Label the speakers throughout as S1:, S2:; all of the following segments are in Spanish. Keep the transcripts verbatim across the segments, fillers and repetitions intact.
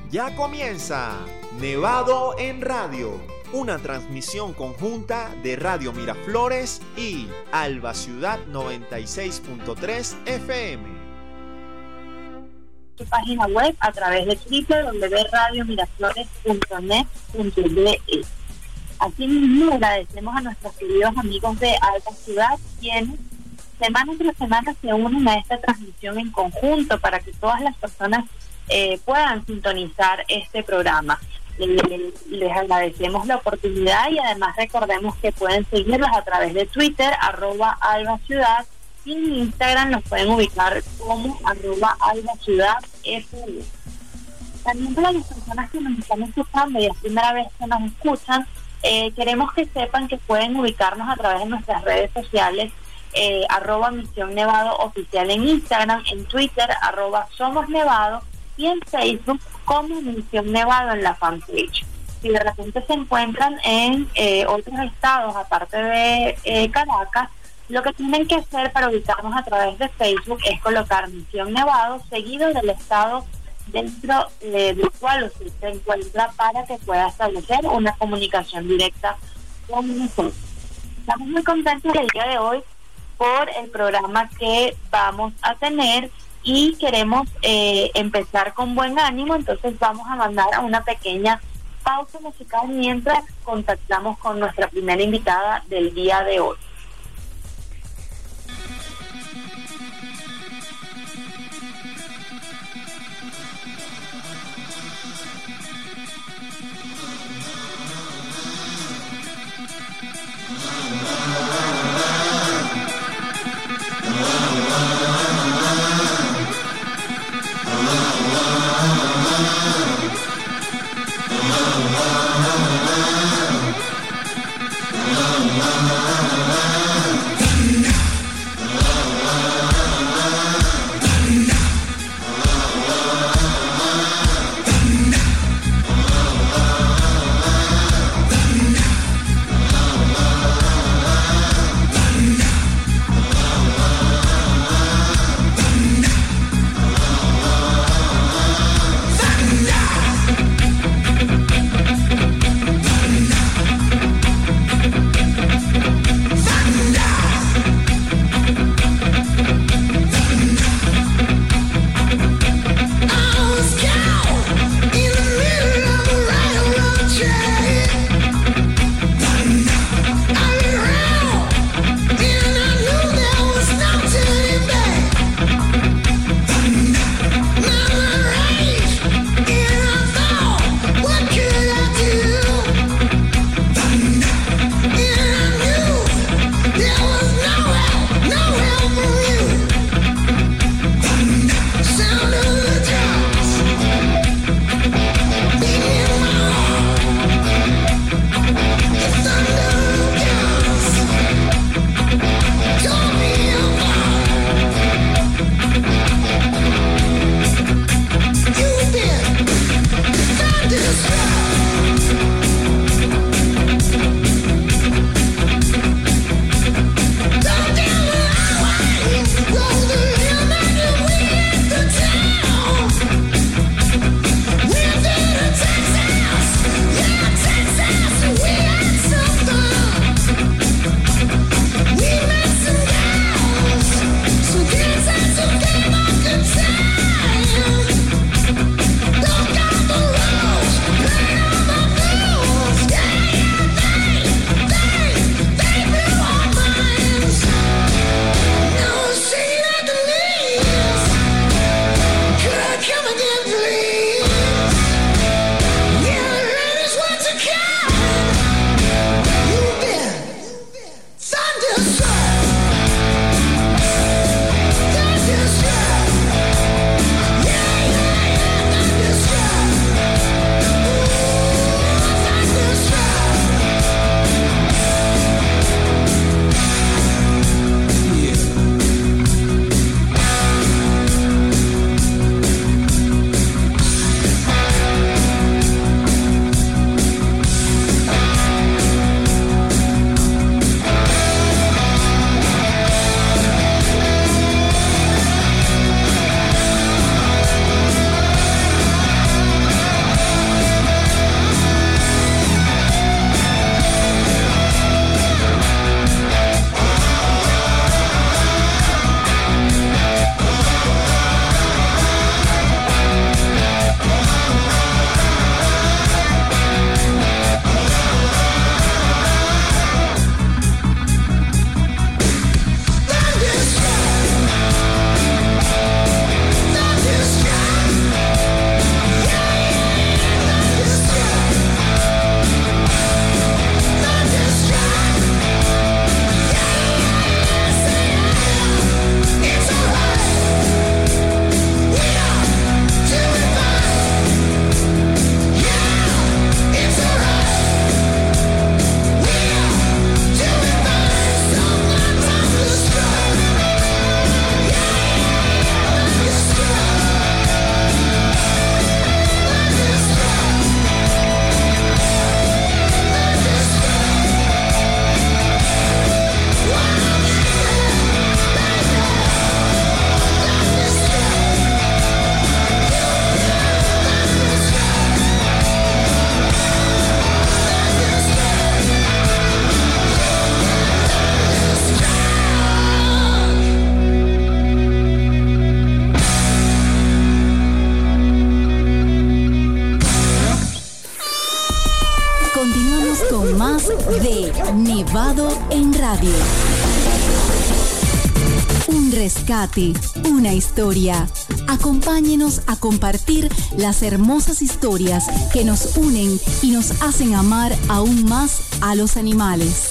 S1: Ya comienza Nevado en Radio, una transmisión conjunta de Radio Miraflores y Alba Ciudad noventa y seis punto tres F M.
S2: Su página web a través de doble u doble u doble u punto radio miraflores punto net punto be. Asimismo, agradecemos a nuestros queridos amigos de Alba Ciudad, quienes semana tras semana se unen a esta transmisión en conjunto para que todas las personas eh, puedan sintonizar este programa. Les, les agradecemos la oportunidad y además recordemos que pueden seguirlos a través de Twitter, arroba Alba Ciudad, y en Instagram nos pueden ubicar como arroba Alba Ciudad F U. También para las personas que nos están escuchando y es primera vez que nos escuchan, eh, queremos que sepan que pueden ubicarnos a través de nuestras redes sociales, eh, arroba Misión Nevado Oficial en Instagram, en Twitter, arroba Somos Nevado, y en Facebook como Misión Nevado en la fanpage. Si de repente se encuentran en eh, otros estados aparte de eh, Caracas, lo que tienen que hacer para ubicarnos a través de Facebook es colocar Misión Nevado seguido del estado dentro eh, del cual usted se encuentra para que pueda establecer una comunicación directa con nosotros. Estamos muy contentos el día de hoy por el programa que vamos a tener y queremos eh, empezar con buen ánimo, entonces vamos a mandar a una pequeña pausa musical mientras contactamos con nuestra primera invitada del día de hoy.
S3: Oh, de Nevado en Radio. Un rescate, una historia. Acompáñenos a compartir las hermosas historias que nos unen y nos hacen amar aún más a los animales.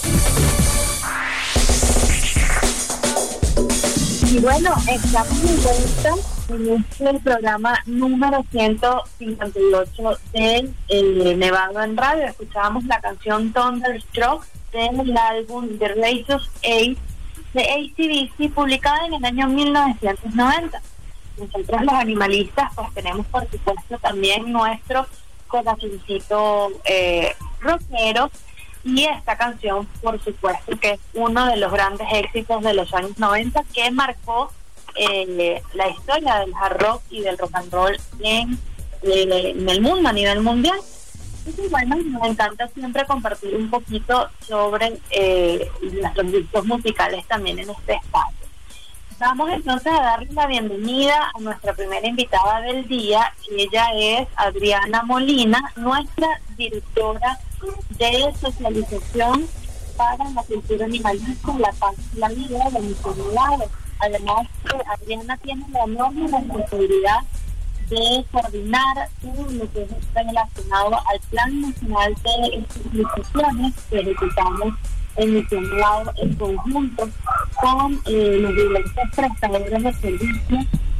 S2: Y bueno, estamos de vuelta en este programa número ciento cincuenta y ocho de eh, Nevado en Radio. Escuchábamos la canción Thunderstruck del álbum The Razor's Edge de A C D C, publicada en el año mil novecientos noventa. Nosotros los animalistas pues tenemos por supuesto también nuestro corazoncito eh, rockero, y esta canción por supuesto que es uno de los grandes éxitos de los años noventa que marcó eh, la historia del hard rock y del rock and roll en, eh, en el mundo, a nivel mundial. Y bueno, nos encanta siempre compartir un poquito sobre eh, nuestros gustos musicales también en este espacio. Vamos entonces a darle la bienvenida a nuestra primera invitada del día, y ella es Adriana Molina, nuestra directora de socialización para la cultura animalista, la paz y la vida de Misión Nevado. Además, Adriana tiene la enorme responsabilidad de coordinar todo lo que es relacionado al Plan Nacional de Instituciones que ejecutamos en Misión Nevado en conjunto con eh, los diversos prestadores de servicios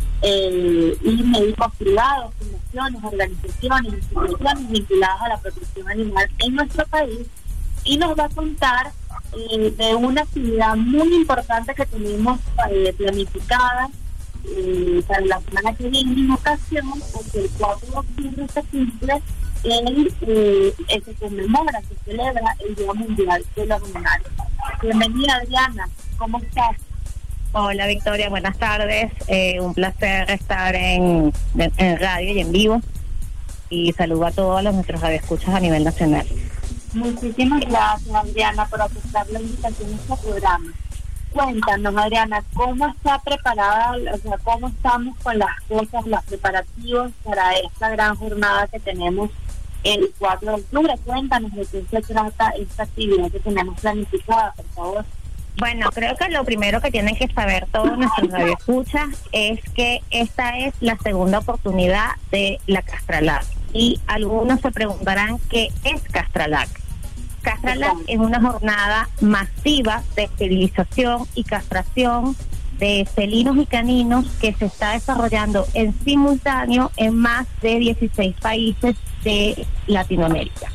S2: eh, y médicos privados, fundaciones, organizaciones, instituciones vinculadas a la protección animal en nuestro país, y nos va a contar eh, de una actividad muy importante que tenemos eh, planificada Eh, para la semana que viene, en ocasión, porque el cuatro de octubre se cumple el, eh, eh, se conmemora, se celebra el Día Mundial de los Animales. Bienvenida, Adriana, ¿cómo estás?
S4: Hola, Victoria, buenas tardes. Eh, un placer estar en, en radio y en vivo, y saludo a todos los nuestros radioescuchas a nivel nacional.
S2: Muchísimas gracias, Adriana, por aceptar la invitación a este programa. Cuéntanos, Adriana, ¿cómo está preparada, o sea, cómo estamos con las cosas, los preparativos para esta gran jornada que tenemos el cuatro de octubre? Cuéntanos de qué se trata esta actividad que tenemos planificada, por favor.
S4: Bueno, creo que lo primero que tienen que saber todos nuestros radioescuchas es que esta es la segunda oportunidad de la Castralac, y algunos se preguntarán qué es Castralac. Castralac es una jornada masiva de esterilización y castración de felinos y caninos que se está desarrollando en simultáneo en más de dieciséis países de Latinoamérica.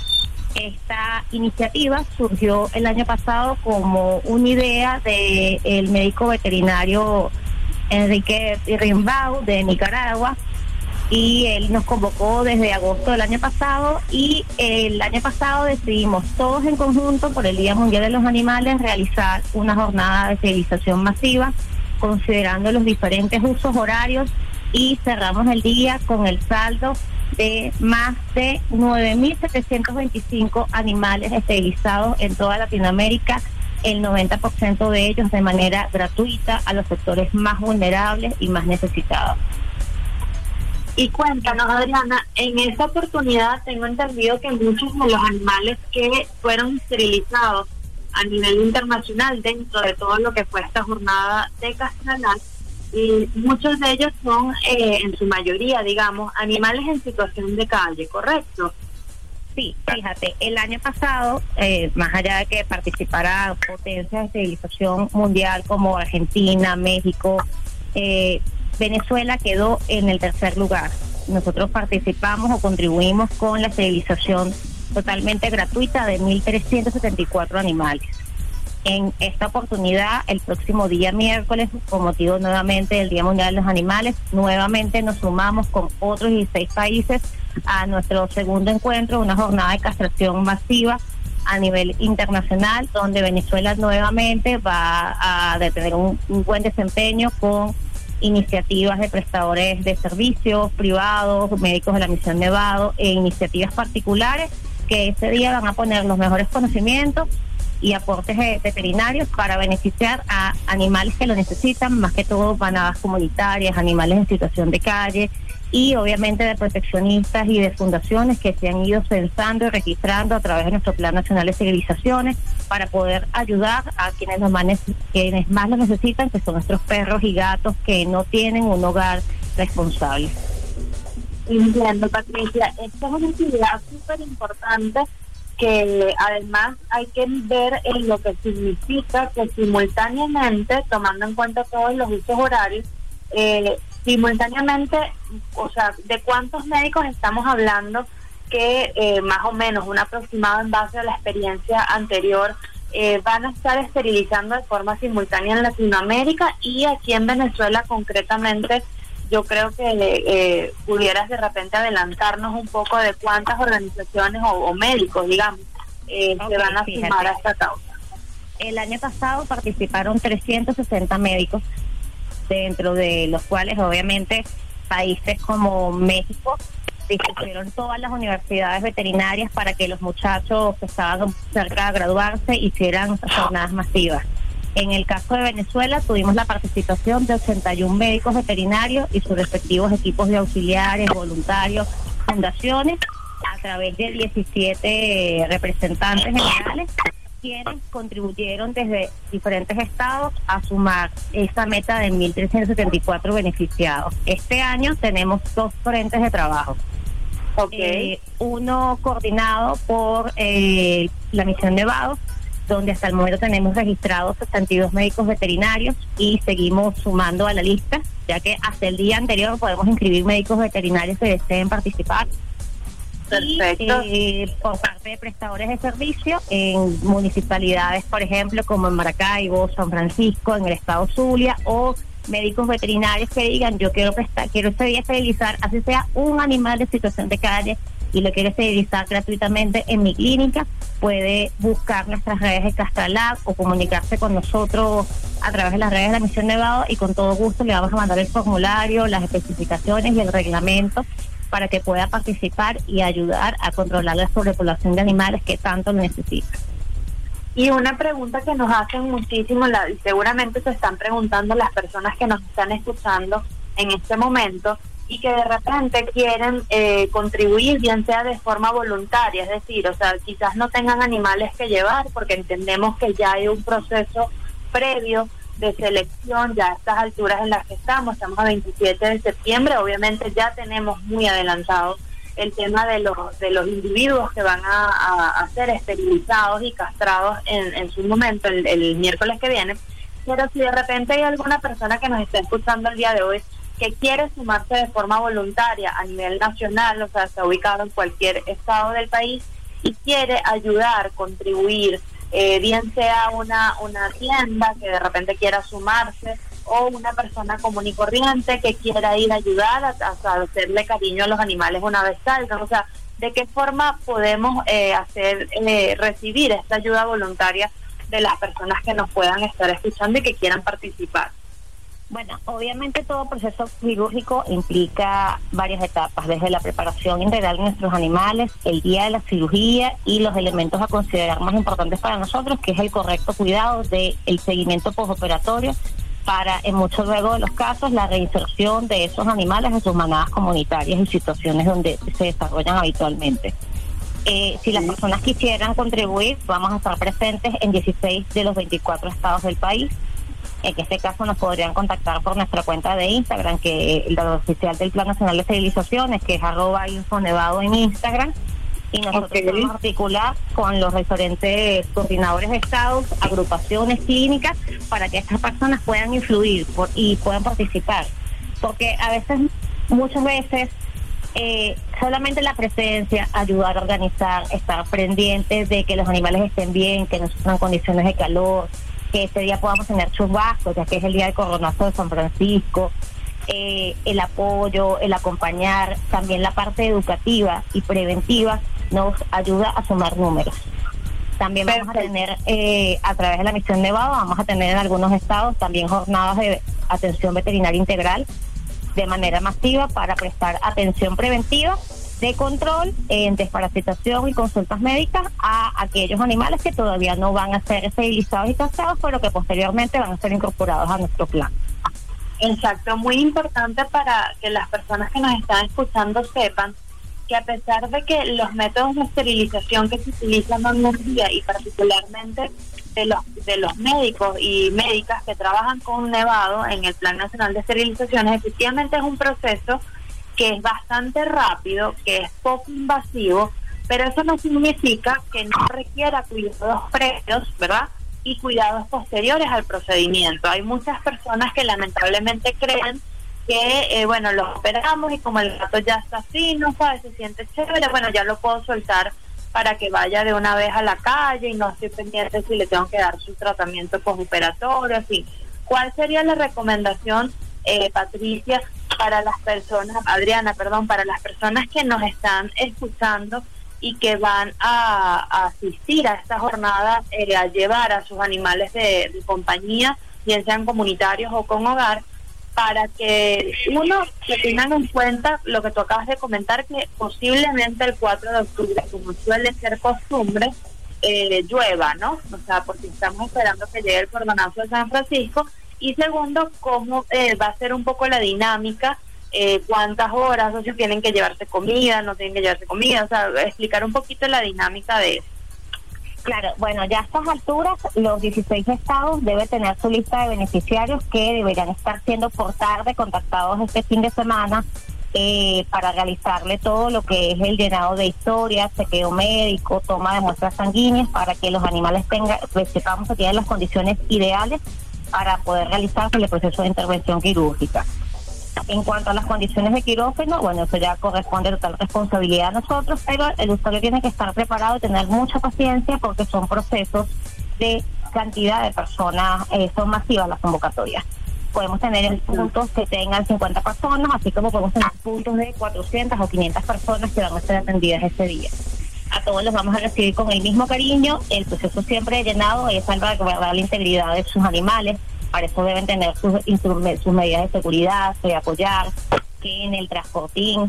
S4: Esta iniciativa surgió el año pasado como una idea del médico veterinario Enrique Rimbaud de Nicaragua, y él nos convocó desde agosto del año pasado, y el año pasado decidimos todos en conjunto por el Día Mundial de los Animales realizar una jornada de esterilización masiva considerando los diferentes usos horarios, y cerramos el día con el saldo de más de nueve mil setecientos veinticinco animales esterilizados en toda Latinoamérica, el noventa por ciento de ellos de manera gratuita a los sectores más vulnerables y más necesitados.
S2: Y cuéntanos, Adriana, en esta oportunidad tengo entendido que muchos de los animales que fueron esterilizados a nivel internacional dentro de todo lo que fue esta jornada de Castralac, y muchos de ellos son, eh, en su mayoría, digamos, animales en situación de calle, ¿correcto?
S4: Sí, fíjate, el año pasado, eh, más allá de que participara potencias de esterilización mundial como Argentina, México, eh, Venezuela quedó en el tercer lugar. Nosotros participamos o contribuimos con la esterilización totalmente gratuita de mil trescientos setenta y cuatro animales. En esta oportunidad, el próximo día miércoles, con motivo nuevamente del Día Mundial de los Animales, nuevamente nos sumamos con otros dieciséis países a nuestro segundo encuentro, una jornada de castración masiva a nivel internacional, donde Venezuela nuevamente va a tener un, un buen desempeño con iniciativas de prestadores de servicios privados, médicos de la Misión Nevado, e iniciativas particulares que ese día van a poner los mejores conocimientos y aportes de veterinarios para beneficiar a animales que lo necesitan, más que todo manadas comunitarias, animales en situación de calle, y obviamente de proteccionistas y de fundaciones que se han ido censando y registrando a través de nuestro Plan Nacional de Esterilizaciones para poder ayudar a quienes, los más, quienes más lo necesitan, que son nuestros perros y gatos que no tienen un hogar responsable.
S2: Entiendo, Patricia. Esta es una actividad súper importante que además hay que ver en lo que significa que simultáneamente, tomando en cuenta todos los usos horarios, eh, simultáneamente, o sea, ¿de cuántos médicos estamos hablando que eh, más o menos un aproximado en base a la experiencia anterior eh, van a estar esterilizando de forma simultánea en Latinoamérica y aquí en Venezuela concretamente? Yo creo que eh, pudieras de repente adelantarnos un poco de cuántas organizaciones o, o médicos, digamos, eh, okay, se van a
S4: fíjate.
S2: sumar a esta causa.
S4: El año pasado participaron trescientos sesenta médicos, dentro de los cuales obviamente países como México dispusieron todas las universidades veterinarias para que los muchachos que estaban cerca de graduarse hicieran jornadas masivas. En el caso de Venezuela tuvimos la participación de ochenta y uno médicos veterinarios y sus respectivos equipos de auxiliares, voluntarios, fundaciones, a través de diecisiete representantes generales, quienes contribuyeron desde diferentes estados a sumar esa meta de mil trescientos setenta y cuatro beneficiados. Este año tenemos dos frentes de trabajo.
S2: Okay.
S4: Eh, uno coordinado por eh, la Misión Nevado, donde hasta el momento tenemos registrados sesenta y dos médicos veterinarios y seguimos sumando a la lista, ya que hasta el día anterior podemos inscribir médicos veterinarios que deseen participar.
S2: Perfecto.
S4: Y eh, por parte de prestadores de servicio en municipalidades, por ejemplo, como en Maracaibo, San Francisco, en el estado Zulia, o médicos veterinarios que digan, yo quiero prestar, quiero este día esterilizar, así sea un animal de situación de calle, y lo quiere esterilizar gratuitamente en mi clínica, puede buscar nuestras redes de Castralab o comunicarse con nosotros a través de las redes de la Misión Nevado y con todo gusto le vamos a mandar el formulario, las especificaciones y el reglamento para que pueda participar y ayudar a controlar la sobrepoblación de animales que tanto lo necesitan.
S2: Y una pregunta que nos hacen muchísimo, la, y seguramente se están preguntando las personas que nos están escuchando en este momento, y que de repente quieren eh, contribuir, bien sea de forma voluntaria, es decir, o sea, quizás no tengan animales que llevar, porque entendemos que ya hay un proceso previo de selección, ya a estas alturas en las que estamos, estamos a veintisiete de septiembre, obviamente ya tenemos muy adelantado el tema de los de los individuos que van a, a, a ser esterilizados y castrados en, en su momento, el, el miércoles que viene, pero si de repente hay alguna persona que nos está escuchando el día de hoy que quiere sumarse de forma voluntaria a nivel nacional, o sea, está ubicado en cualquier estado del país y quiere ayudar, contribuir, eh, bien sea una una tienda que de repente quiera sumarse o una persona común y corriente que quiera ir a ayudar a, a hacerle cariño a los animales una vez salgan, o sea, ¿de qué forma podemos eh, hacer eh, recibir esta ayuda voluntaria de las personas que nos puedan estar escuchando y que quieran participar?
S4: Bueno, obviamente todo proceso quirúrgico implica varias etapas, desde la preparación integral de nuestros animales, el día de la cirugía y los elementos a considerar más importantes para nosotros, que es el correcto cuidado del seguimiento postoperatorio para, en muchos luego de los casos, la reinserción de esos animales en sus manadas comunitarias y situaciones donde se desarrollan habitualmente. Eh, si las personas quisieran contribuir, vamos a estar presentes en dieciséis de los veinticuatro estados del país. En este caso nos podrían contactar por nuestra cuenta de Instagram, que es la oficial del Plan Nacional de Esterilizaciones, que es arroba infonevado en Instagram, y nosotros okay. vamos a articular con los diferentes coordinadores de estados, agrupaciones clínicas, para que estas personas puedan influir por, y puedan participar, porque a veces, muchas veces, eh, solamente la presencia, ayudar a organizar, estar pendientes de que los animales estén bien, que no sufran condiciones de calor, que ese día podamos tener chubascos, ya que es el día del coronazo de San Francisco, eh, el apoyo, el acompañar, también la parte educativa y preventiva nos ayuda a sumar números. También vamos Perfecto. a tener, eh, a través de la Misión Nevado, vamos a tener en algunos estados también jornadas de atención veterinaria integral de manera masiva para prestar atención preventiva de control, en desparasitación y consultas médicas a aquellos animales que todavía no van a ser esterilizados y castrados, pero que posteriormente van a ser incorporados a nuestro plan.
S2: Exacto, muy importante para que las personas que nos están escuchando sepan que a pesar de que los métodos de esterilización que se utilizan hoy en día y particularmente de los de los médicos y médicas que trabajan con nevado en el Plan Nacional de Esterilizaciones, efectivamente es un proceso que es bastante rápido, que es poco invasivo, pero eso no significa que no requiera cuidados previos, ¿verdad? Y cuidados posteriores al procedimiento. Hay muchas personas que lamentablemente creen que, eh, bueno, lo operamos y como el gato ya está fino, ¿sabes? Se siente chévere, bueno, ya lo puedo soltar para que vaya de una vez a la calle y no estoy pendiente si le tengo que dar su tratamiento postoperatorio, así. ¿Cuál sería la recomendación, eh, Patricia, para las personas, Adriana, perdón, para las personas que nos están escuchando y que van a, a asistir a esta jornada, eh, a llevar a sus animales de, de compañía, bien sean comunitarios o con hogar, para que, uno, que tengan en cuenta lo que tú acabas de comentar, que posiblemente el cuatro de octubre, como suele ser costumbre, eh, llueva, ¿no? O sea, porque estamos esperando que llegue el cordonazo de San Francisco. Y segundo, cómo eh, va a ser un poco la dinámica, eh, cuántas horas, o si tienen que llevarse comida, no tienen que llevarse comida, o sea, explicar un poquito la dinámica de eso.
S4: Claro, bueno, ya a estas alturas los dieciséis estados deben tener su lista de beneficiarios que deberían estar siendo por tarde contactados este fin de semana eh, para realizarle todo lo que es el llenado de historias, chequeo médico, toma de muestras sanguíneas, para que los animales tengan, pues sepamos que tienen las condiciones ideales para poder realizarse el proceso de intervención quirúrgica. En cuanto a las condiciones de quirófano, bueno, eso ya corresponde a total responsabilidad a nosotros, pero el usuario tiene que estar preparado y tener mucha paciencia porque son procesos de cantidad de personas, eh, son masivas las convocatorias. Podemos tener puntos que tengan cincuenta personas, así como podemos tener puntos de cuatrocientas o quinientas personas que van a ser atendidas ese día. A todos los vamos a recibir con el mismo cariño. El proceso siempre de llenado es salvaguardar la integridad de sus animales. Para eso deben tener sus, sus medidas de seguridad, de apoyar, que en el transportín,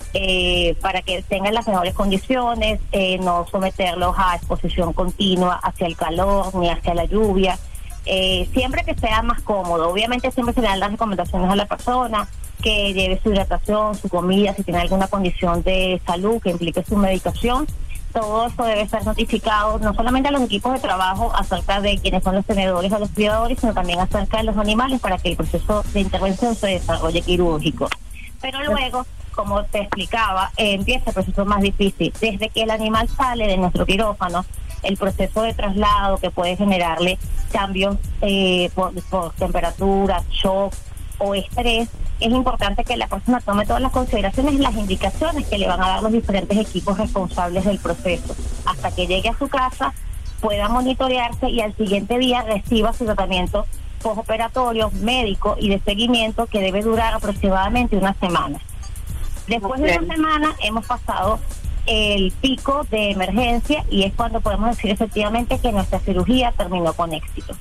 S4: eh, para que tengan las mejores condiciones, eh, no someterlos a exposición continua hacia el calor ni hacia la lluvia, eh, siempre que sea más cómodo. Obviamente siempre se le dan las recomendaciones a la persona, que lleve su hidratación, su comida, si tiene alguna condición de salud que implique su medicación. Todo eso debe ser notificado no solamente a los equipos de trabajo acerca de quiénes son los tenedores o los cuidadores, sino también acerca de los animales para que el proceso de intervención se desarrolle quirúrgico. Pero luego, como te explicaba, eh, empieza el proceso más difícil. Desde que el animal sale de nuestro quirófano, el proceso de traslado que puede generarle cambios eh, por, por temperatura, shock o estrés, es importante que la persona tome todas las consideraciones y las indicaciones que le van a dar los diferentes equipos responsables del proceso. Hasta que llegue a su casa, pueda monitorearse y al siguiente día reciba su tratamiento postoperatorio, médico y de seguimiento, que debe durar aproximadamente una semana. Después okay. de una semana hemos pasado el pico de emergencia y es cuando podemos decir efectivamente que nuestra cirugía terminó con éxito.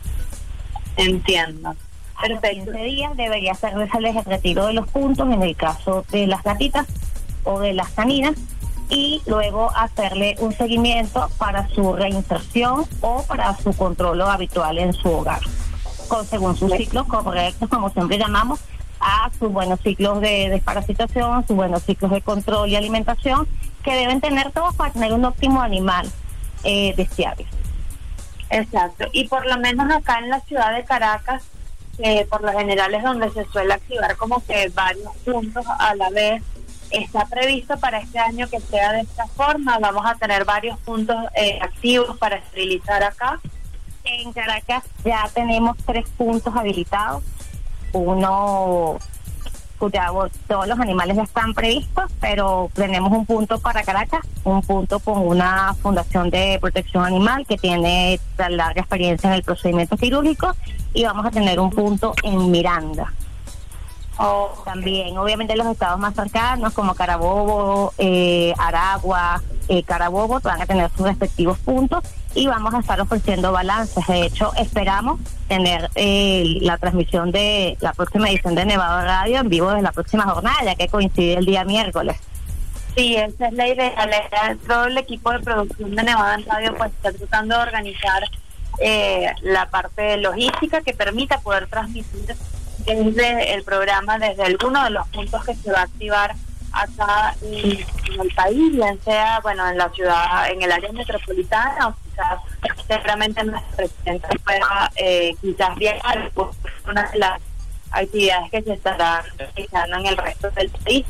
S2: Entiendo.
S4: A los quince días debería hacerse el retiro de los puntos en el caso de las gatitas o de las caninas, y luego hacerle un seguimiento para su reinserción o para su control habitual en su hogar, con según sus ciclos correctos, como siempre llamamos, a sus buenos ciclos de desparasitación, sus buenos ciclos de control y alimentación, que deben tener todos para tener un óptimo animal eh, deseable.
S2: Exacto, y por lo menos acá en la ciudad de Caracas, Eh, por lo general es donde se suele activar como que varios puntos a la vez. Está previsto para este año que sea de esta forma. Vamos a tener varios puntos eh, activos para esterilizar acá.
S4: En Caracas ya tenemos tres puntos habilitados. Uno, ya todos los animales ya están previstos, pero tenemos un punto para Caracas, un punto con una fundación de protección animal que tiene larga experiencia en el procedimiento quirúrgico, y vamos a tener un punto en Miranda. Oh. También, obviamente, los estados más cercanos como Carabobo, eh, Aragua, eh, Carabobo van a tener sus respectivos puntos, y vamos a estar ofreciendo balances. De hecho, esperamos tener eh, la transmisión de la próxima edición de Nevado Radio en vivo desde la próxima jornada, ya que coincide el día miércoles.
S2: Sí, esa es la idea. La idea, todo el equipo de producción de Nevado en Radio pues está tratando de organizar eh, la parte logística que permita poder transmitir desde el programa, desde alguno de los puntos que se va a activar acá en, en el país, bien sea, bueno, en la ciudad, en el área metropolitana, o quizás seguramente nuestra presidenta pueda eh, quizás viajar por una de las actividades que se estarán realizando en el resto del país.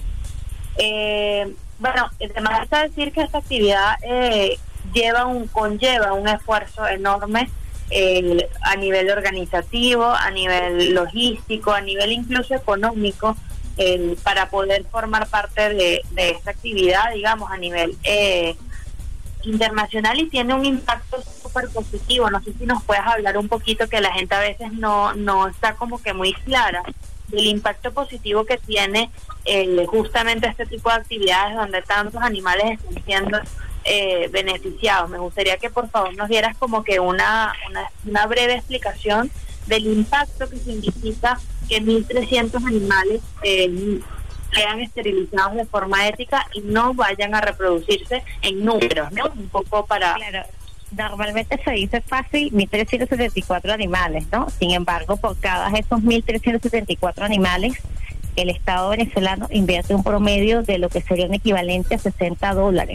S2: Eh, bueno, además de decir que esta actividad eh, lleva un conlleva un esfuerzo enorme eh, a nivel organizativo, a nivel logístico, a nivel incluso económico, eh, para poder formar parte de, de esta actividad, digamos, a nivel eh, internacional, y tiene un impacto súper positivo. No sé si nos puedes hablar un poquito, que la gente a veces no, no está como que muy clara del impacto positivo que tiene eh, justamente este tipo de actividades donde tantos animales están siendo eh, beneficiados. Me gustaría que por favor nos dieras como que una, una, una breve explicación del impacto que significa que mil trescientos animales eh, sean esterilizados de forma ética y no vayan a reproducirse en números, ¿no? Un poco para...
S4: Claro. Normalmente se dice fácil mil trescientos setenta y cuatro animales, ¿no? Sin embargo, por cada esos mil trescientos setenta y cuatro animales, el Estado venezolano invierte un promedio de lo que sería un equivalente a sesenta dólares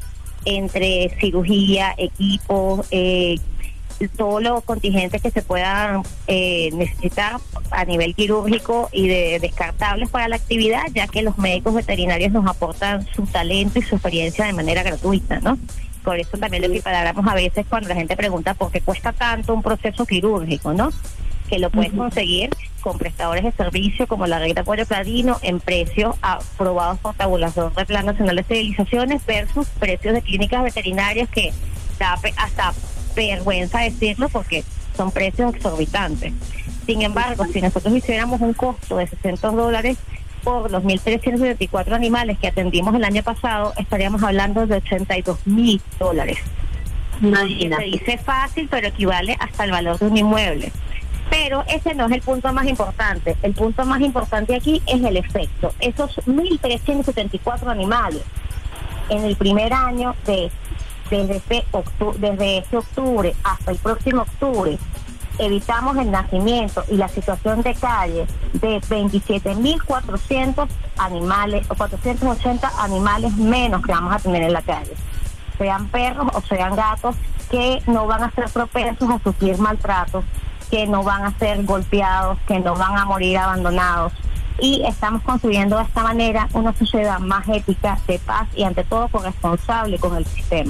S4: entre cirugía, equipo, eh, todos los contingentes que se puedan eh, necesitar a nivel quirúrgico y de descartables para la actividad, ya que los médicos veterinarios nos aportan su talento y su experiencia de manera gratuita, ¿no? Por eso también lo equiparamos a veces cuando la gente pregunta por qué cuesta tanto un proceso quirúrgico, ¿no? Que lo puedes uh-huh. conseguir con prestadores de servicio como la Red de Apoyo Pladino en precios aprobados por tabulador del Plan Nacional de Esterilizaciones versus precios de clínicas veterinarias que da hasta vergüenza decirlo porque son precios exorbitantes. Sin embargo, si nosotros hiciéramos un costo de sesenta dólares por los mil trescientos setenta y cuatro animales que atendimos el año pasado, estaríamos hablando de ochenta y dos mil dólares.
S2: Imagínate.
S4: Se dice fácil, pero equivale hasta el valor de un inmueble. Pero ese no es el punto más importante. El punto más importante aquí es el efecto. Esos mil trescientos setenta y cuatro animales en el primer año de desde este, octubre, desde este octubre hasta el próximo octubre, evitamos el nacimiento y la situación de calle de veintisiete mil cuatrocientos animales o cuatrocientos ochenta animales menos que vamos a tener en la calle, sean perros o sean gatos, que no van a ser propensos a sufrir maltratos, que no van a ser golpeados, que no van a morir abandonados. Y estamos construyendo de esta manera una sociedad más ética, de paz y ante todo corresponsable con el sistema.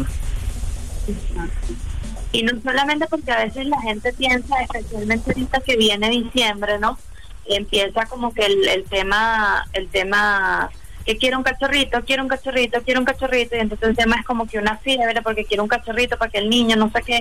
S2: Y no solamente porque a veces la gente piensa, especialmente ahorita que viene diciembre, ¿no? Empieza como que el, el tema, el tema que quiero un cachorrito, quiero un cachorrito, quiero un cachorrito, y entonces el tema es como que una fiebre porque quiero un cachorrito para que el niño no sé qué.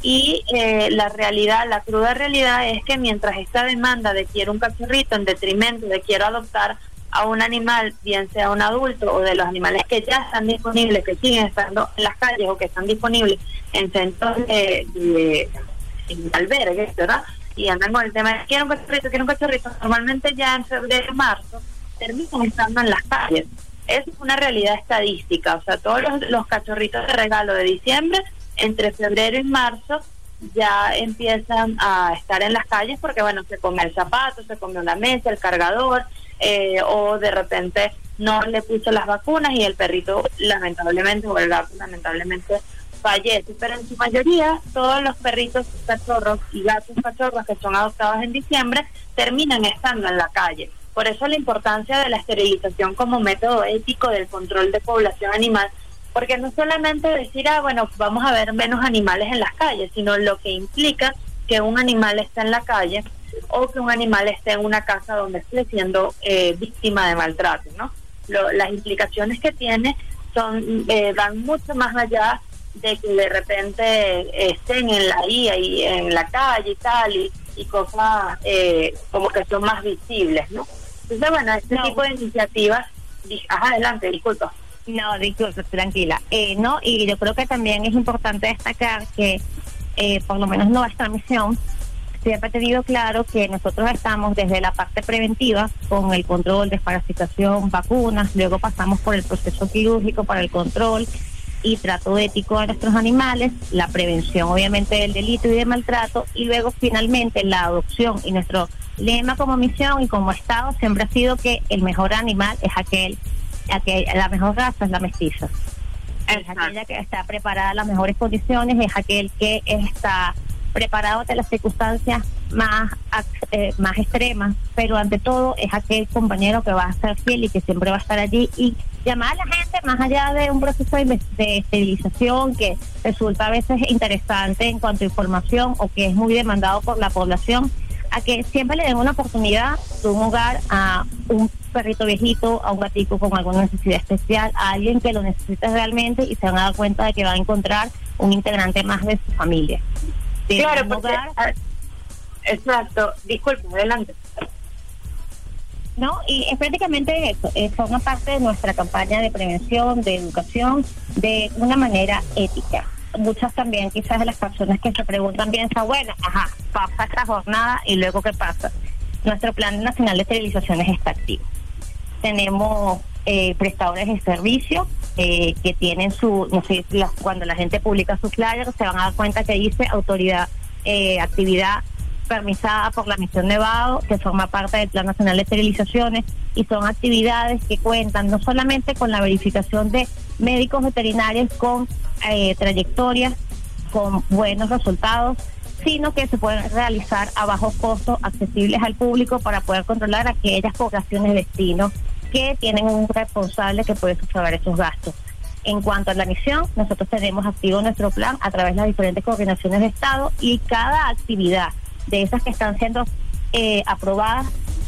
S2: Y eh, la realidad, la cruda realidad es que mientras esta demanda de quiero un cachorrito en detrimento de quiero adoptar a un animal, bien sea un adulto o de los animales que ya están disponibles, que siguen estando en las calles o que están disponibles en centros de, de en albergues, ¿verdad? Y andan con el tema de quiero un cachorrito, quiero un cachorrito, normalmente ya en febrero, marzo, terminan estando en las calles. Es una realidad estadística, o sea, todos los, los cachorritos de regalo de diciembre, entre febrero y marzo, ya empiezan a estar en las calles porque, bueno, se come el zapato, se come una mesa, el cargador, eh, o de repente no le puso las vacunas y el perrito lamentablemente, o el gato lamentablemente fallece. Pero en su mayoría, todos los perritos cachorros y gatos cachorros que son adoptados en diciembre terminan estando en la calle. Por eso la importancia de la esterilización como método ético del control de población animal, porque no solamente decir, ah, bueno, vamos a ver menos animales en las calles, sino lo que implica que un animal esté en la calle o que un animal esté en una casa donde esté siendo eh, víctima de maltrato, ¿no? Lo, las implicaciones que tiene son eh, van mucho más allá de que de repente estén en la I A y en la calle y tal, y, y cosas eh, como que son más visibles, ¿no? Entonces, bueno, este no. tipo de iniciativas... Ajá, adelante, disculpa.
S4: No, disculpa, tranquila. Eh, no, y yo creo que también es importante destacar que, eh, por lo menos nuestra misión, siempre ha tenido claro que nosotros estamos desde la parte preventiva, con el control, desparasitación, vacunas, luego pasamos por el proceso quirúrgico para el control y trato ético de nuestros animales, la prevención obviamente del delito y del maltrato, y luego finalmente la adopción y nuestro lema como misión y como Estado siempre ha sido que el mejor animal es aquel, aquel la mejor raza es la mestiza. Es aquella que está preparada en las mejores condiciones, es aquel que está preparado ante las circunstancias más eh, más extremas, pero ante todo es aquel compañero que va a ser fiel y que siempre va a estar allí, y llamar a la gente más allá de un proceso de, de esterilización que resulta a veces interesante en cuanto a información o que es muy demandado por la población, a que siempre le den una oportunidad de un hogar a un perrito viejito, a un gatito con alguna necesidad especial, a alguien que lo necesite realmente y se van a dar cuenta de que va a encontrar un integrante más de su familia. De
S2: claro, porque, hogar, exacto, disculpe, adelante.
S4: No, y es prácticamente eso, eh, forma parte de nuestra campaña de prevención, de educación, de una manera ética. Muchas también, quizás de las personas que se preguntan piensan, bueno, ajá, pasa esta jornada y luego ¿qué pasa? Nuestro Plan Nacional de Esterilizaciones está activo. Tenemos eh, prestadores de servicio eh, que tienen su, no sé, la, cuando la gente publica su flyer se van a dar cuenta que dice autoridad, eh, actividad permisada por la Misión Nevado, que forma parte del Plan Nacional de Esterilizaciones, y son actividades que cuentan no solamente con la verificación de médicos veterinarios con eh, trayectorias, con buenos resultados, sino que se pueden realizar a bajos costos, accesibles al público, para poder controlar aquellas poblaciones de destino que tienen un responsable que puede sufragar esos gastos. En cuanto a la misión, nosotros tenemos activo nuestro plan a través de las diferentes coordinaciones de Estado, y cada actividad de esas que están siendo eh, aprobadas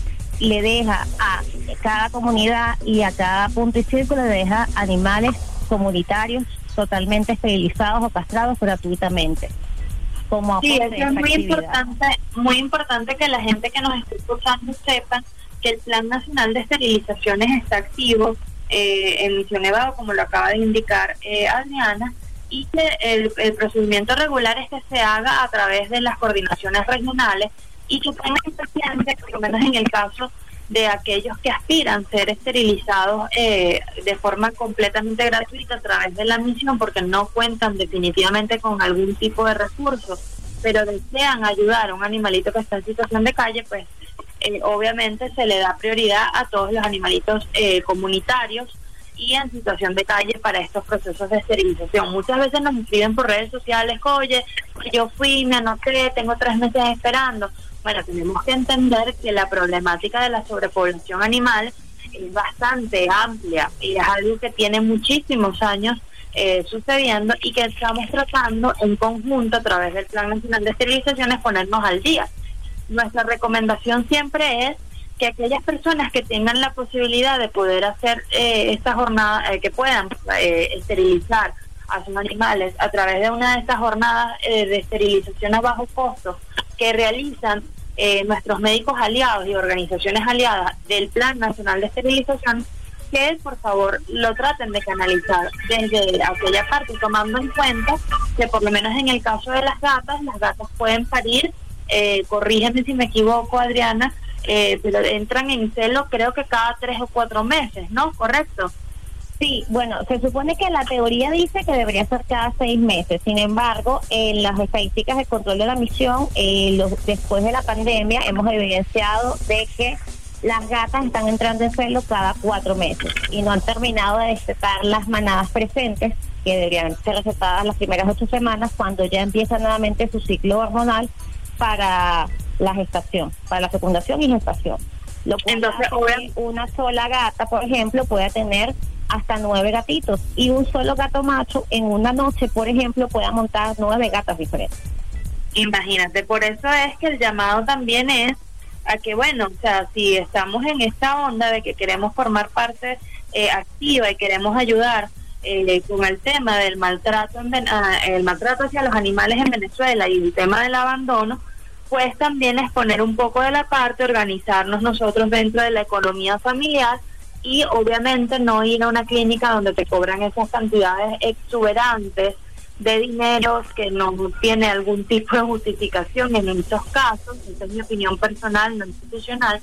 S4: le deja a cada comunidad y a cada punto y círculo, le deja animales comunitarios totalmente esterilizados o castrados gratuitamente. Como
S2: sí, eso es muy importante, muy importante que la gente que nos está escuchando sepa que el Plan Nacional de Esterilizaciones está activo eh, en Misión Nevado, como lo acaba de indicar eh, Adriana, y que el, el procedimiento regular es que se haga a través de las coordinaciones regionales, y que tengan presente, por lo menos en el caso de aquellos que aspiran a ser esterilizados eh, de forma completamente gratuita a través de la misión, porque no cuentan definitivamente con algún tipo de recursos, pero desean ayudar a un animalito que está en situación de calle, pues eh, obviamente se le da prioridad a todos los animalitos eh, comunitarios y en situación de calle para estos procesos de esterilización. Muchas veces nos escriben por redes sociales, oye, yo fui, me anoté, tengo tres meses esperando. Bueno, tenemos que entender que la problemática de la sobrepoblación animal es bastante amplia y es algo que tiene muchísimos años eh, sucediendo, y que estamos tratando en conjunto a través del Plan Nacional de Esterilizaciones ponernos al día. Nuestra recomendación siempre es que aquellas personas que tengan la posibilidad de poder hacer eh, esta jornada, eh, que puedan eh, esterilizar a sus animales a través de una de estas jornadas eh, de esterilización a bajo costo que realizan eh, nuestros médicos aliados y organizaciones aliadas del Plan Nacional de Esterilización, que por favor lo traten de canalizar desde aquella parte, tomando en cuenta que por lo menos en el caso de las gatas, las gatas pueden parir, eh, corrígeme si me equivoco, Adriana, Eh, pero entran en celo creo que cada tres o cuatro meses, ¿no? ¿Correcto?
S4: Sí, bueno, se supone que la teoría dice que debería ser cada seis meses. Sin embargo, en las estadísticas de control de la misión, eh, los, después de la pandemia, hemos evidenciado de que las gatas están entrando en celo cada cuatro meses y no han terminado de destetar las manadas presentes, que deberían ser recetadas las primeras ocho semanas, cuando ya empieza nuevamente su ciclo hormonal para la gestación, para la fecundación y gestación. Lo que
S2: Entonces,
S4: hace que una sola gata, por ejemplo, pueda tener hasta nueve gatitos, y un solo gato macho en una noche, por ejemplo, pueda montar nueve gatas diferentes.
S2: Imagínate, por eso es que el llamado también es a que, bueno, o sea, si estamos en esta onda de que queremos formar parte eh, activa y queremos ayudar eh, con el tema del maltrato, en, uh, el maltrato hacia los animales en Venezuela y el tema del abandono, pues también es poner un poco de la parte, organizarnos nosotros dentro de la economía familiar, y obviamente no ir a una clínica donde te cobran esas cantidades exuberantes de dinero que no tiene algún tipo de justificación en muchos casos. Esa es mi opinión personal, no institucional,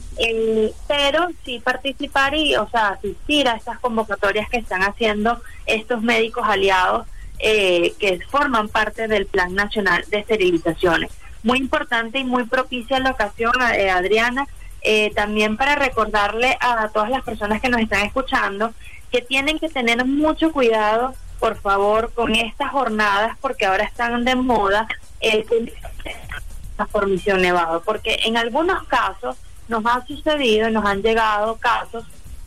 S2: eh, pero sí participar y, o sea, asistir a estas convocatorias que están haciendo estos médicos aliados eh, que forman parte del Plan Nacional de Esterilizaciones. muy importante y muy propicia la ocasión, eh, Adriana, eh, también para recordarle a todas las personas que nos están escuchando que tienen que tener mucho cuidado, por favor, con estas jornadas, porque ahora están de moda el por Misión Nevado, porque en algunos casos nos ha sucedido, nos han llegado casos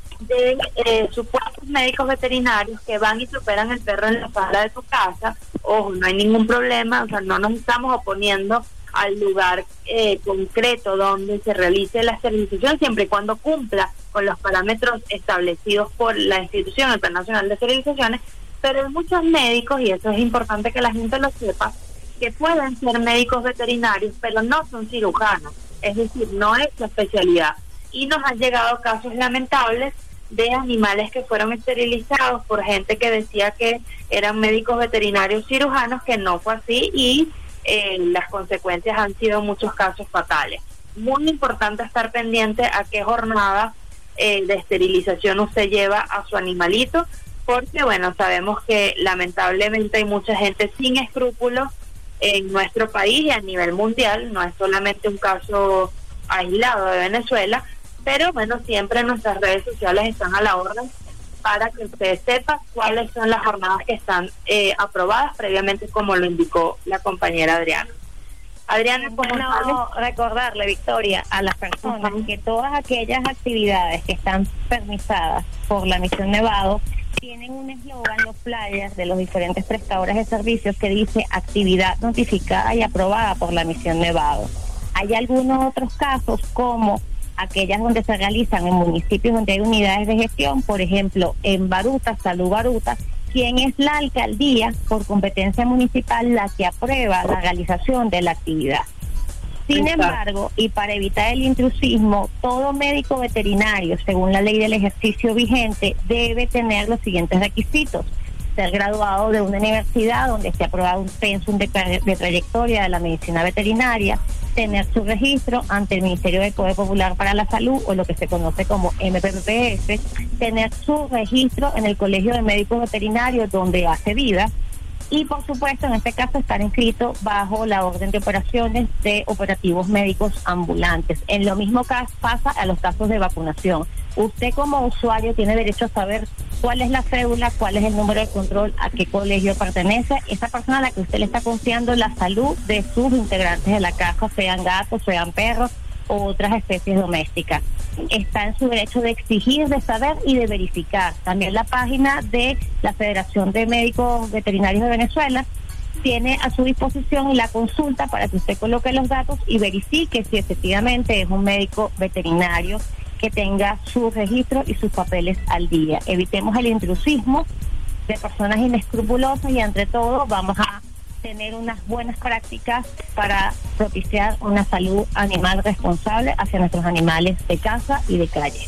S2: de eh, supuestos médicos veterinarios que van y superan el perro en la sala de tu casa. Ojo, no hay ningún problema, o sea, no nos estamos oponiendo al lugar eh, concreto donde se realice la esterilización, siempre y cuando cumpla con los parámetros establecidos por la institución, el Plan Nacional de Esterilizaciones, pero hay muchos médicos, y eso es importante que la gente lo sepa, que pueden ser médicos veterinarios, pero no son cirujanos, es decir, no es su especialidad. Y nos han llegado casos lamentables de animales que fueron esterilizados por gente que decía que eran médicos veterinarios cirujanos, que no fue así, y eh, las consecuencias han sido en muchos casos fatales. Muy importante estar pendiente a qué jornada eh, de esterilización usted lleva a su animalito, porque bueno, sabemos que lamentablemente hay mucha gente sin escrúpulos en nuestro país y a nivel mundial, no es solamente un caso aislado de Venezuela, pero bueno, siempre nuestras redes sociales están a la orden para que usted sepa cuáles son las jornadas que están eh, aprobadas previamente, como lo indicó la compañera Adriana. Adriana, ¿cómo
S4: no, recordarle, Victoria, a las personas uh-huh. que todas aquellas actividades que están permisadas por la Misión Nevado tienen un eslogan, los flyers de los diferentes prestadores de servicios, que dice actividad notificada y aprobada por la Misión Nevado. Hay algunos otros casos, como aquellas donde se realizan en municipios donde hay unidades de gestión, por ejemplo, en Baruta, Salud Baruta, quien es la alcaldía por competencia municipal la que aprueba la realización de la actividad. Sin embargo, y para evitar el intrusismo, todo médico veterinario, según la ley del ejercicio vigente, debe tener los siguientes requisitos: ser graduado de una universidad donde esté aprobado un pensum de, de trayectoria de la medicina veterinaria, tener su registro ante el Ministerio del Poder Popular para la Salud, o lo que se conoce como M P P P S, tener su registro en el Colegio de Médicos Veterinarios donde hace vida, y por supuesto en este caso estar inscrito bajo la orden de operaciones de operativos médicos ambulantes. En lo mismo caso pasa a los casos de vacunación. Usted como usuario tiene derecho a saber cuál es la cédula, cuál es el número de control, a qué colegio pertenece esa persona a la que usted le está confiando la salud de sus integrantes de la casa, sean gatos, sean perros o otras especies domésticas. Está en su derecho de exigir, de saber y de verificar. También la página de la Federación de Médicos Veterinarios de Venezuela tiene a su disposición la consulta para que usted coloque los datos y verifique si efectivamente es un médico veterinario que tenga su registro y sus papeles al día. Evitemos el intrusismo de personas inescrupulosas y, entre todo, vamos a tener unas buenas prácticas para propiciar una salud animal responsable hacia nuestros animales de casa y de calle.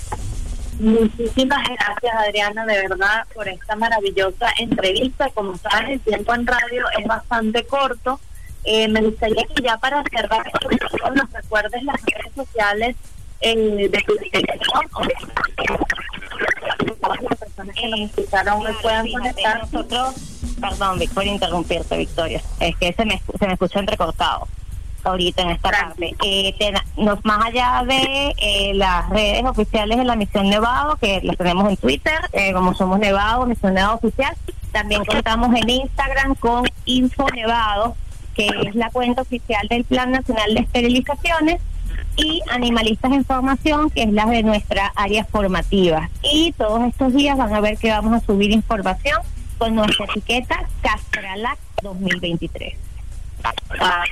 S2: Muchísimas gracias, Adriana, de verdad, por esta maravillosa entrevista. Como sabes, el tiempo en radio es bastante corto. Eh, me gustaría que ya para cerrar nos recuerdes las redes sociales eh, de tu dirección, las personas que nos escucharon me puedan conectar.
S4: Nosotros, perdón, por interrumpirte, Victoria, es que se me, se me escucha entrecortado ahorita en esta parte. Eh, ten, nos, más allá de eh, las redes oficiales de la Misión Nevado, que las tenemos en Twitter, eh, como Somos Nevado, Misión Nevado Oficial, también contamos en Instagram con Info Nevado, que es la cuenta oficial del Plan Nacional de Esterilizaciones, y Animalistas en Formación, que es la de nuestra área formativa. Y todos estos días van a ver que vamos a subir información con nuestra etiqueta Castralac dos mil veintitrés. Ah.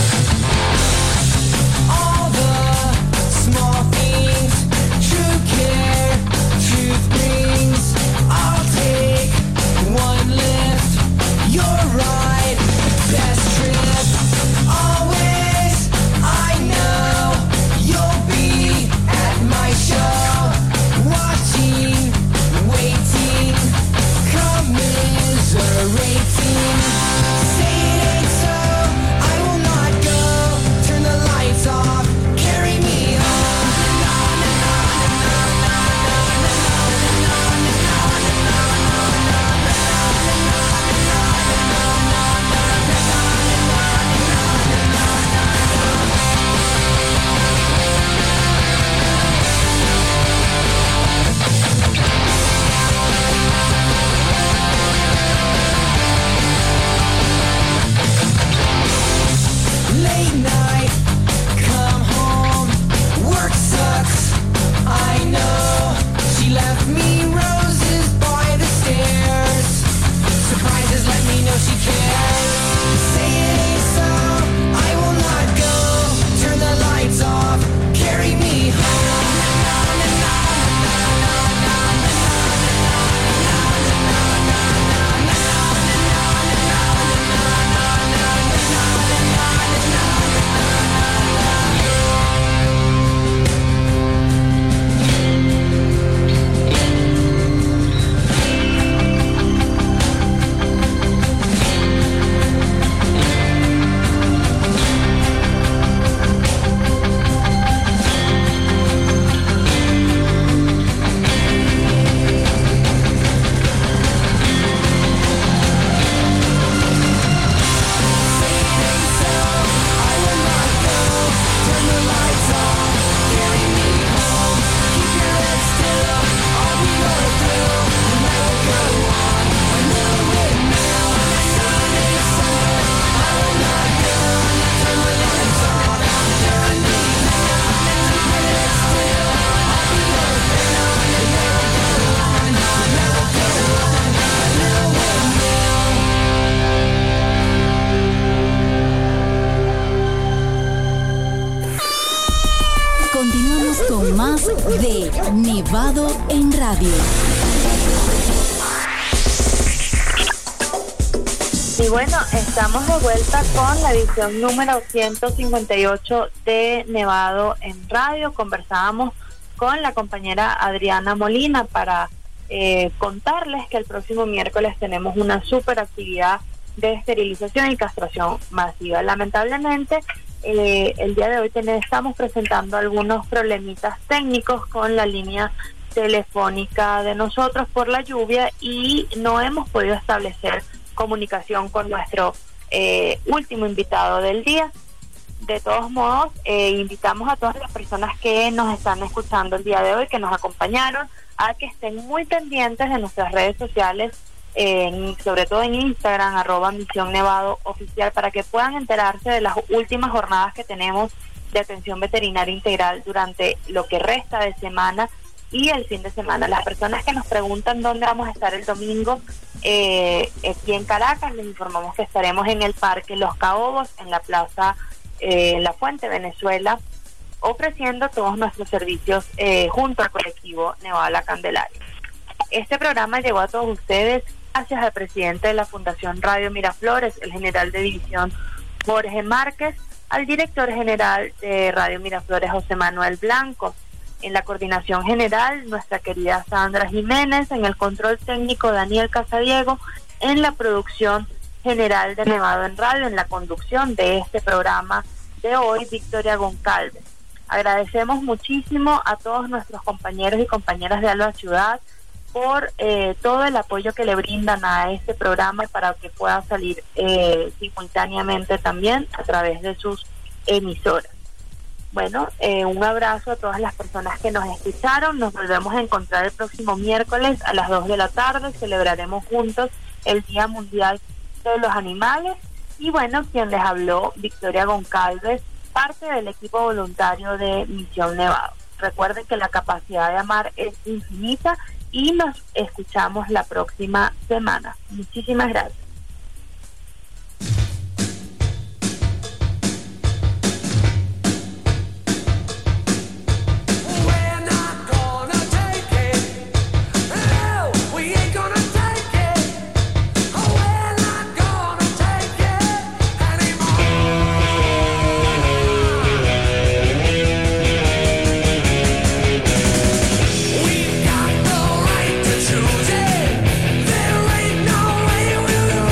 S5: All the small things, true kids.
S3: con más de Nevado en Radio.
S2: Y bueno, estamos de vuelta con la edición número ciento cincuenta y ocho de Nevado en Radio. Conversábamos con la compañera Adriana Molina para eh, contarles que el próximo miércoles tenemos una super actividad de esterilización y castración masiva. Lamentablemente, eh, el día de hoy tenemos, estamos presentando algunos problemitas técnicos con la línea telefónica de nosotros por la lluvia y no hemos podido establecer comunicación con nuestro eh, último invitado del día. De todos modos, eh, invitamos a todas las personas que nos están escuchando el día de hoy, que nos acompañaron, a que estén muy pendientes de nuestras redes sociales, eh, sobre todo en Instagram, arroba Misión Nevado Oficial, para que puedan enterarse de las últimas jornadas que tenemos de atención veterinaria integral durante lo que resta de semana y el fin de semana. Las personas que nos preguntan dónde vamos a estar el domingo, eh, aquí en Caracas, les informamos que estaremos en el Parque Los Caobos, en la Plaza eh, La Fuente, Venezuela, ofreciendo todos nuestros servicios eh, junto al colectivo Nevado La Candelaria. Este programa llegó a todos ustedes gracias al presidente de la Fundación Radio Miraflores, el general de división Jorge Márquez, al director general de Radio Miraflores, José Manuel Blanco. En la coordinación general, nuestra querida Sandra Jiménez, en el control técnico, Daniel Casadiego, en la producción general de Nevado en Radio, en la conducción de este programa de hoy, Victoria Goncalves. Agradecemos muchísimo a todos nuestros compañeros y compañeras de Alba Ciudad por eh, todo el apoyo que le brindan a este programa para que pueda salir eh, simultáneamente también a través de sus emisoras. Bueno, eh, un abrazo a todas las personas que nos escucharon. Nos volvemos a encontrar el próximo miércoles a las dos de la tarde. Celebraremos juntos el Día Mundial de los Animales. Y bueno, quien les habló, Victoria Goncalves, parte del equipo voluntario de Misión Nevado. Recuerden que la capacidad de amar es infinita y nos escuchamos la próxima semana. Muchísimas gracias.
S5: We've got the right to choose it. There ain't no way we'll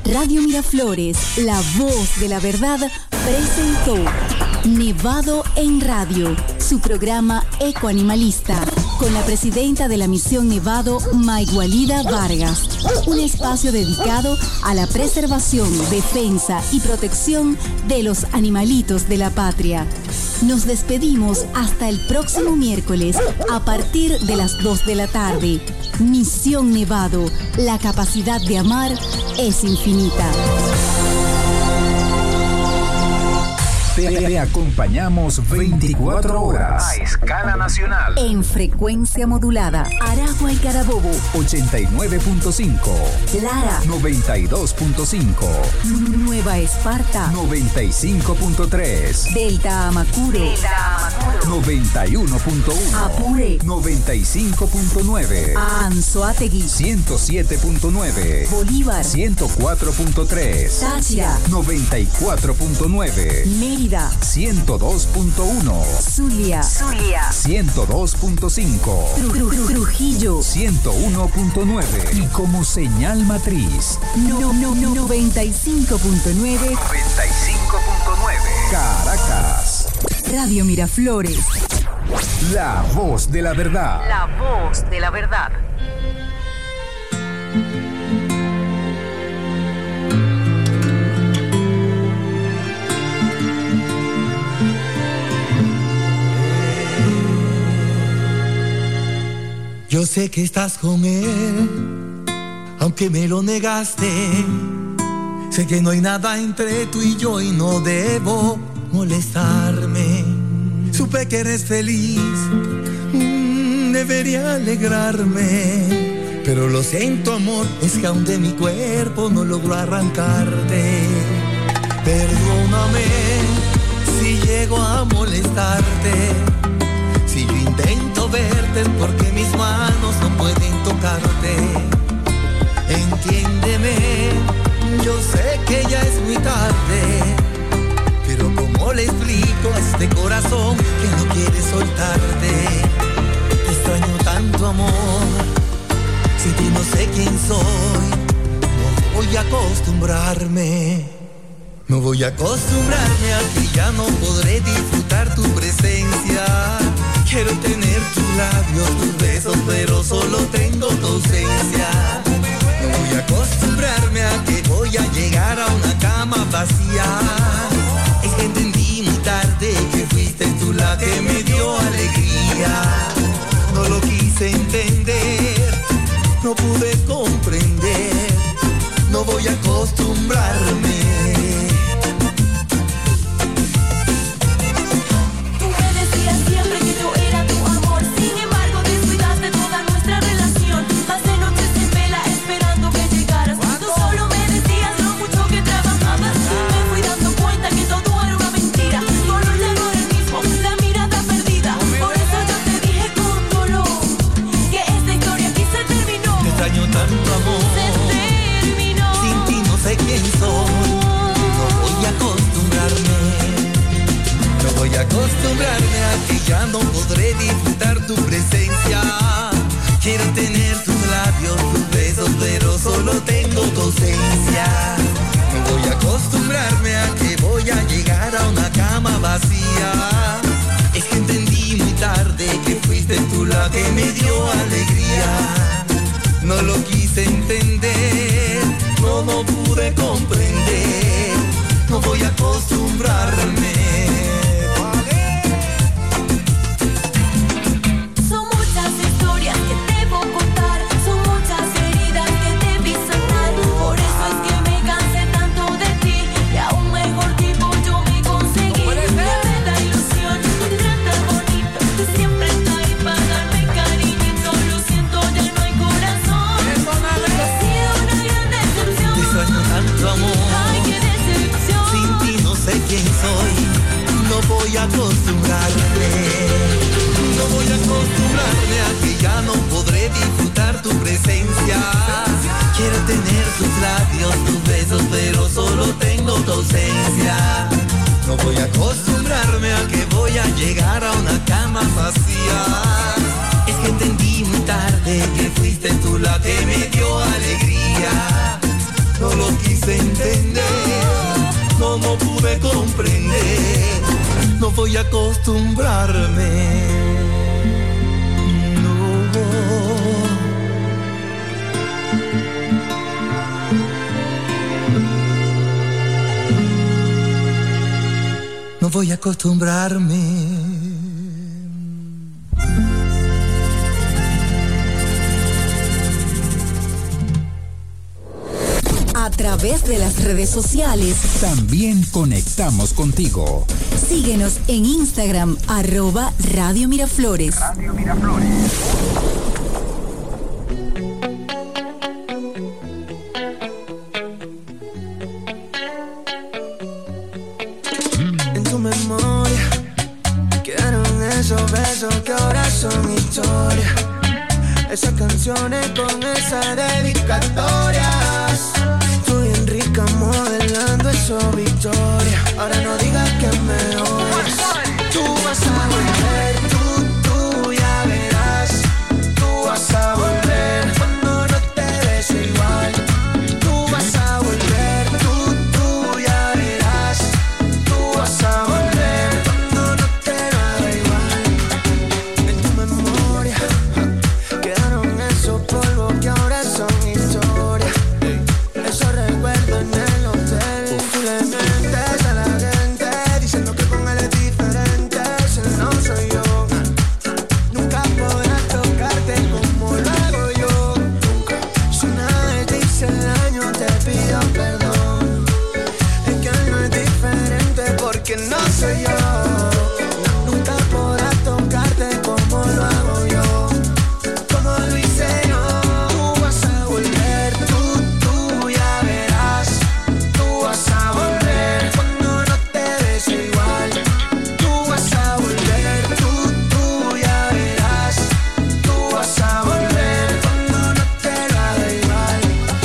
S3: Radio Miraflores, la voz de la verdad, presentó Nevado en Radio, su programa ecoanimalista, con la presidenta de la Misión Nevado, Maigualida Vargas. Un espacio dedicado a la preservación, defensa y protección de los animalitos de la patria. Nos despedimos hasta el próximo miércoles a partir de las dos de la tarde. Misión Nevado, la capacidad de amar es infinita.
S5: Te, te acompañamos veinticuatro horas a escala nacional.
S3: En frecuencia modulada, Aragua y Carabobo,
S5: ochenta y nueve punto cinco.
S3: Lara,
S5: noventa y dos punto cinco.
S3: Nueva Esparta,
S5: noventa y cinco punto tres.
S3: Delta Amacuro,
S4: Delta Amacuro.
S5: noventa y uno punto uno.
S3: Apure,
S5: noventa y cinco punto nueve.
S3: Anzoátegui,
S5: ciento siete punto nueve.
S3: Bolívar,
S5: ciento cuatro punto tres.
S3: Táchira,
S5: noventa y cuatro punto nueve.
S3: Mérida,
S5: ciento dos punto uno.
S3: Zulia,
S4: Zulia,
S5: ciento dos punto cinco.
S3: Tru- Tru- Trujillo,
S5: ciento uno punto nueve. Y como señal matriz,
S3: no, no, no, noventa y cinco punto nueve.
S5: noventa y cinco punto nueve. Caracas.
S3: Radio Miraflores.
S5: La voz de la verdad.
S4: la voz de la verdad.
S6: Yo sé que estás con él, aunque me lo negaste. Sé que no hay nada entre tú y yo y no debo molestarme. Supe que eres feliz, mm, debería alegrarme. Pero lo siento, amor, es que aún de mi cuerpo no logro arrancarte. Perdóname si llego a molestarte. Si yo intento verte es porque mis manos no pueden tocarte. Entiéndeme, yo sé que ya es muy tarde, pero ¿cómo le explico a este corazón que no quiere soltarte? Te extraño tanto, amor, sin ti no sé quién soy. No voy a acostumbrarme. No voy a acostumbrarme a que ya no podré disfrutar tu presencia. Quiero tener tus labios, tus besos, pero solo tengo tu ausencia. No voy a acostumbrarme a que voy a llegar a una cama vacía. Es que entendí muy tarde que fuiste tú la que me dio alegría. No lo quise entender, no pude comprender. No voy a acostumbrarme. Acostumbrarme a que ya no podré disfrutar tu presencia. Quiero tener tus labios, tus besos, pero solo tengo tu ausencia. No voy a acostumbrarme a que voy a llegar a una cama vacía. Es que entendí muy tarde que fuiste tú la que me dio alegría. No lo quise entender, no, no pude comprender. No voy a acostumbrarme. Acostumbrarme, no voy a acostumbrarme a que ya no podré disfrutar tu presencia. Quiero tener tus labios, tus besos, pero solo tengo tu ausencia. No voy a acostumbrarme a que voy a llegar a una cama vacía. Es que entendí muy tarde que fuiste tú la que me dio alegría. No lo quise voy a acostumbrarme. No. No voy a acostumbrarme.
S3: A través de las redes sociales
S5: también conectamos contigo.
S3: Síguenos en Instagram, arroba Radio Miraflores.
S5: Radio Miraflores.
S6: En tu memoria quedaron esos besos que ahora son historia. Esas canciones con esas dedicatorias. Estoy en rica modelando eso, Victoria. Ahora no digas que me odias. Tú vas a volver, tú, tú ya verás. Tú vas a volver cuando no te des igual. Tú vas a volver, tú, tú ya verás. Tú vas a volver cuando no te haga igual. En tu memoria quedaron esos polvos que ahora son historia. Esos recuerdos en el hotel. Tú le mientes a la gente diciendo que con él es diferente. Ese no soy yo. Nunca podrás tocarte como lo hago yo. Nunca. Si una vez te hice daño te pido perdón. Es que él no es diferente porque no soy yo. Nunca podrás tocarte como lo hago yo. Como lo hice yo. Tú vas a volver, tú, tú ya verás. Tú vas a volver cuando no te des igual. Tú vas a volver, tú, tú ya verás. Tú vas a volver cuando no te haga igual.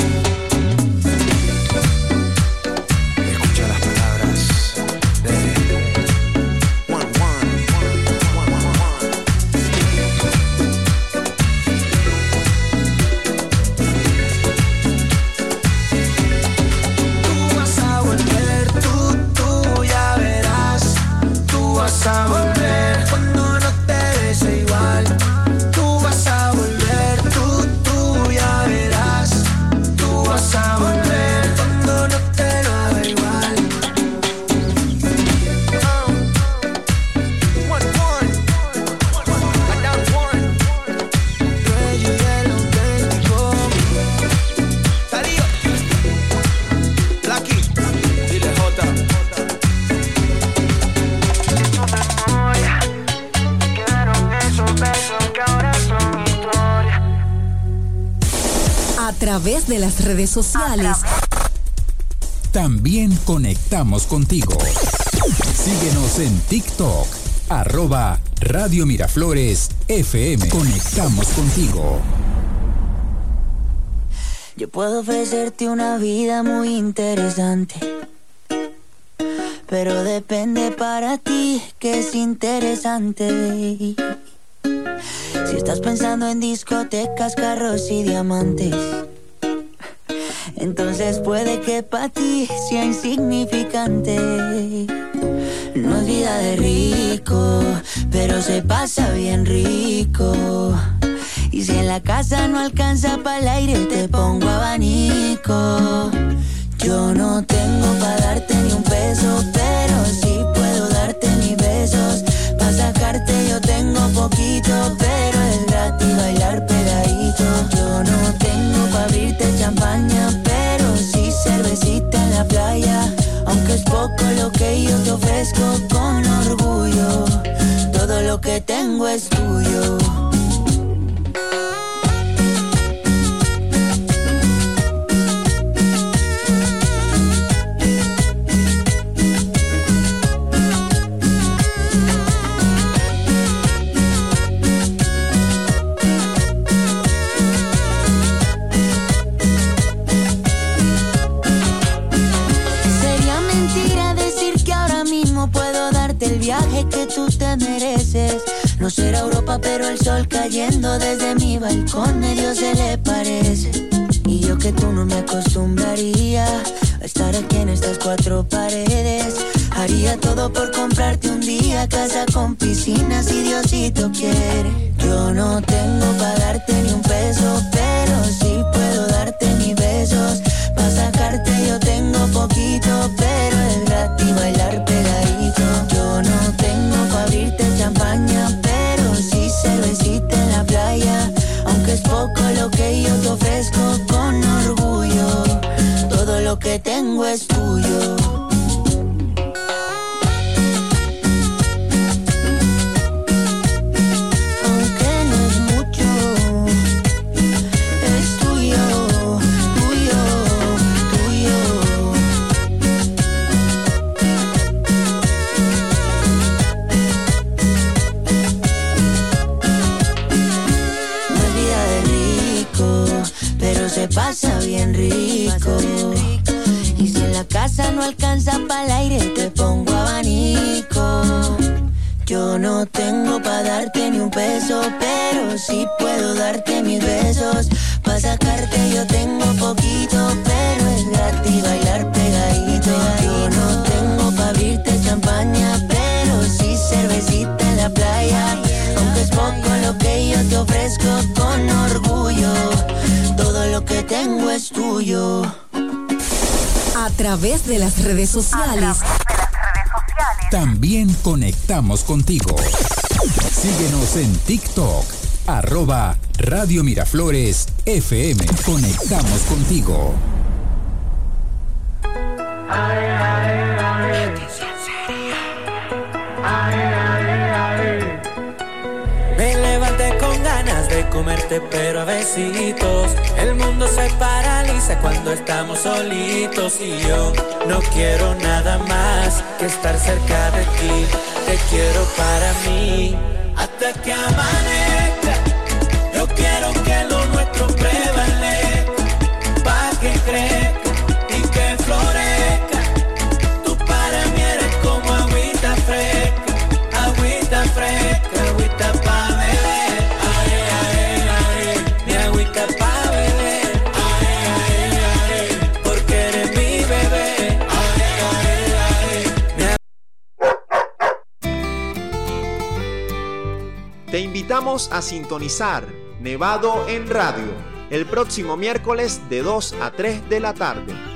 S6: Escucha las palabras de One One, One One, One. Tú vas a volver, tú, tú ya verás. Tú vas a volver cuando no te des igual. Tú vas a volver, tú, tú ya verás. Tú vas a volver cuando no te lo haga igual. One, one, I down one. Reggie el auténtico. Darío, Lucky, dile J. En tu memoria quedaron esos besos que ahora son historia.
S3: a través de las redes sociales.
S5: También conectamos contigo. Síguenos en TikTok, arroba Radio Miraflores F M. Conectamos contigo.
S7: Yo puedo ofrecerte una vida muy interesante, pero depende para ti que es interesante. Si estás pensando en discotecas, carros y diamantes, entonces puede que para ti sea insignificante. No es vida de rico, pero se pasa bien rico. Y si en la casa no alcanza para el aire, te pongo abanico. Yo no tengo para darte ni un peso, pero sí puedo darte mis besos. Pa' sacarte yo tengo poquito, pero es gratis bailar pegadito. Yo no tengo para abrirte champaña, pero sí cervecita en la playa. Aunque es poco lo que yo te ofrezco con orgullo, todo lo que tengo es tuyo. El viaje que tú te mereces. No será Europa, pero el sol cayendo desde mi balcón medio se le parece. Y yo que tú no me acostumbraría estar aquí en estas cuatro paredes. Haría todo por comprarte un día casa con piscina si Diosito quiere. Yo no tengo para darte ni un peso, pero sí puedo darte mis besos. Pa' sacarte yo tengo poquito, pero es gratis bailar pegadito. Yo no tengo pa' abrirte champaña, pero sí cervecita en la playa. Aunque es poco lo que yo te ofrezco con orgullo, todo lo que tengo es tuyo. Se pasa bien rico. Y si en la casa no alcanza para el aire, te pongo abanico. Yo no tengo pa' darte ni un peso, pero sí puedo darte mis besos. Pa' sacarte yo tengo poquito, pero es gratis bailar pegadito. Yo no tengo pa' abrirte champaña, pero sí cervecita en la playa. Aunque es poco lo que yo te ofrezco con orgullo, todo lo que tengo es tuyo.
S3: A través de las redes sociales.
S5: de las redes sociales. También conectamos contigo. Síguenos en TikTok, arroba Radio Miraflores F M. Conectamos contigo.
S8: Ay, ay, ay. Ay, ay, ay. Me levanté con ganas de comerte, pero a besitos. El mundo se paraliza cuando estamos solitos. Y yo no quiero nada más que estar cerca de ti. Te quiero para mí hasta que amanezca. Yo quiero que lo nuestro prevalezca, pa' que crezca y que florezca. Tú para mí eres como agüita fresca, agüita fresca, agüita pa' beber. Ay, ay, ay, mi agüita pa' beber. Ay, ay, ay, porque eres mi bebé. Ay, ay, ay, mi
S1: Te invitamos a sintonizar Nevado en Radio el próximo miércoles de dos a tres de la tarde.